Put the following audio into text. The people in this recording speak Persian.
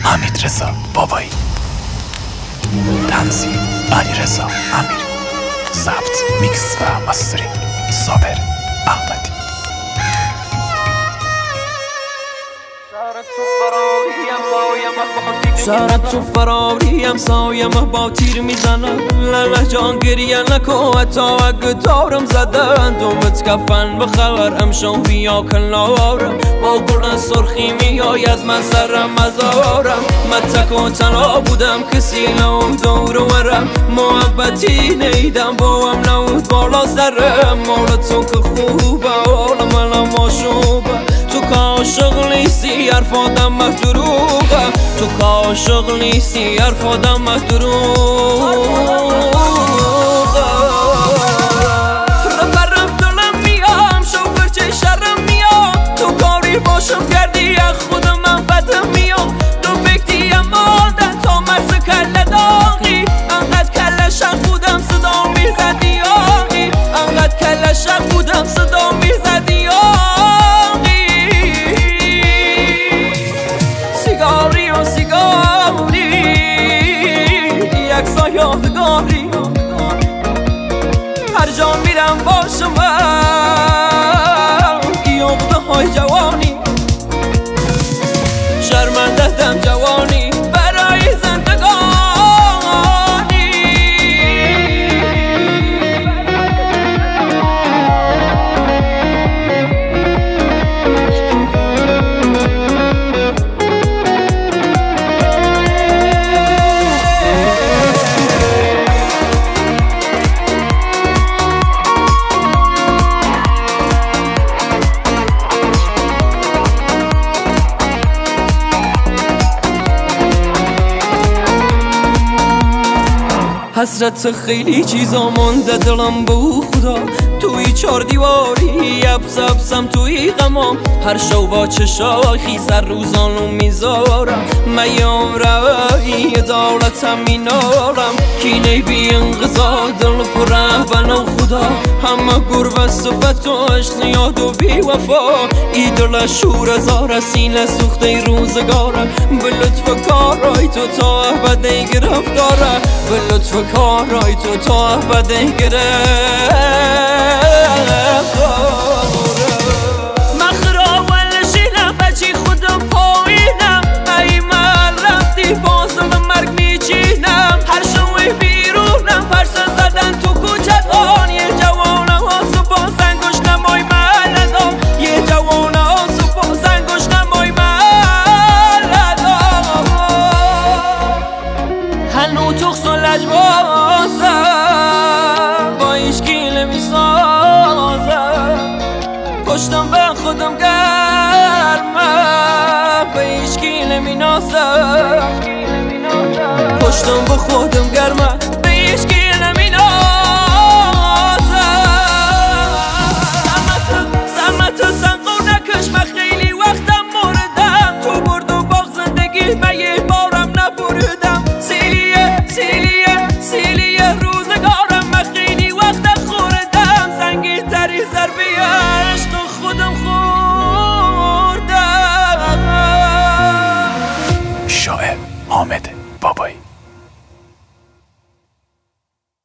حمیدرضا بابایی، تنظیم علیرضا امیری، ضبط میکس و مسترینگ صابر احمدی. شهرت تو فراریم سایم با تیر میزنم لله جان گریه نکن حتی اگه دارم زدن دومت کفن بخبر امشو بیا کنارم با گل سرخی میای از من سرم مزارم من تک و تنها بودم کسی نوم دور ورم محبتی نیدم با هم نود بالا سرم مال تو که خوبه حال منم آشوبه تو که عاشق نیستی حرفادم مدروغه تو که عاشق نیستی حرفادم مدروغه ربرم دلم میام شوفر چه شرم میام تو کاری باشم کردی از خود من بدم میام تو بکتی مادن تا مرز کله داغی انقدر کله شق بودم صدا میزدی آقی انقدر کله شق بودم صدا میزدی یادگاری هر جا میرم باشم یقده های جوانی شرمنده دم جوانی برای زندگانی حسرت خیلی چیزا مونده دلم بو خدا توی چار دیواری ابسم توی غمام هر شو با چشاخی سر روزانو میذارم میام روی دولتم مینارم کینه بی انقضا دل پره بنا خدا همه گربه صفت و عشق یاد و بی وفا ای دل شور زار سینه سوخته روزگاره به لطف کارای تو تا ابده گرفتاره به لطف کارای تو تا ابده گرفتاره من خراول شیلم بچی خودم پایینم ای من رفتی بازم مرگ میچینم هر شوی بیرونم پرسن زدن تو کوچکان یه جوانه هاسو با زنگوش نمای ملدام یه جوانه هاسو با زنگوش نمای ملدام هنو تخص و لجبازم با ایشکی نمیسازم پشتم به خودم گرمم به ایشکی نمینازم پشتم به خودم گرمم